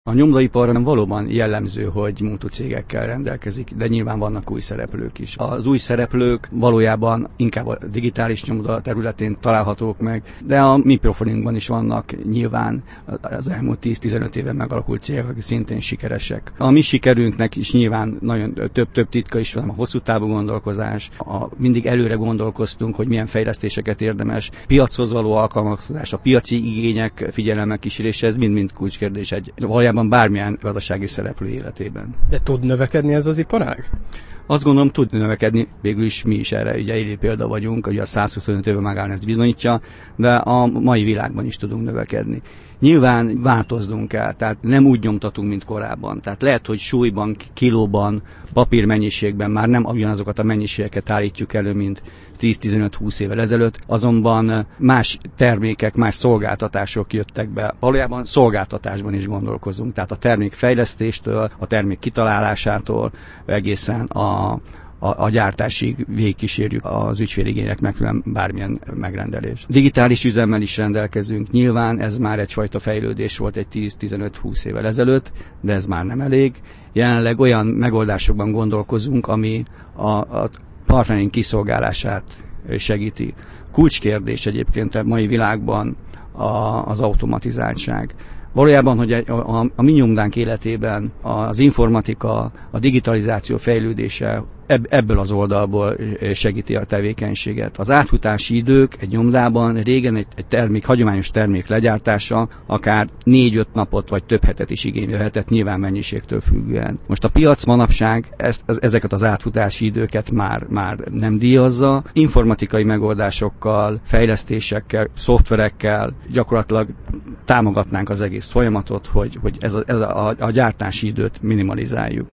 A nyomdaiparban valóban jellemző, hogy multicégekkel rendelkezik, de nyilván vannak új szereplők is. Az új szereplők valójában inkább a digitális nyomda területén találhatók meg, de a mi profilunkban is vannak nyilván az elmúlt 10-15 éven megalakult cégek, akik szintén sikeresek. A mi sikerünknek is nyilván nagyon több titka is van, a hosszú távú gondolkozás, mindig előre gondolkoztunk, hogy milyen fejlesztéseket érdemes, piachoz való alkalmazkodás, a piaci igények figyelemmel kísérése, ez mind-mind kulcskérdés valójában bármilyen gazdasági szereplő életében. De tud növekedni ez az iparág? Azt gondolom, tud növekedni, végül is mi is erre ugye élő példa vagyunk, ugye a 125 éve megállni ezt bizonyítja, de a mai világban is tudunk növekedni. Nyilván változnunk kell, tehát nem úgy nyomtatunk, mint korábban. Tehát lehet, hogy súlyban, kilóban, papírmennyiségben már nem ugyanazokat a mennyiségeket állítjuk elő, mint 10-15-20 évvel ezelőtt, azonban más termékek, más szolgáltatások jöttek be. Valójában szolgáltatásban is gondolkozunk, tehát a termék fejlesztéstől, a termék kitalálásától egészen a gyártásig végigkísérjük az ügyféligénynek megfelelően bármilyen megrendelést. Digitális üzemmel is rendelkezünk. Nyilván ez már egyfajta fejlődés volt egy 10-15-20 évvel ezelőtt, de ez már nem elég. Jelenleg olyan megoldásokban gondolkozunk, ami a partnereink kiszolgálását segíti. Kulcskérdés egyébként a mai világban az automatizáltság. Valójában, hogy a mi nyomdánk életében az informatika, a digitalizáció fejlődése ebből az oldalból segíti a tevékenységet. Az átfutási idők egy nyomdában régen egy hagyományos termék legyártása akár 4-5 napot vagy több hetet is igénybe vehetett, nyilván mennyiségtől függően. Most a piac manapság ezeket az átfutási időket már nem díjazza. Informatikai megoldásokkal, fejlesztésekkel, szoftverekkel gyakorlatilag támogatnánk az egész folyamatot, hogy a gyártási időt minimalizáljuk.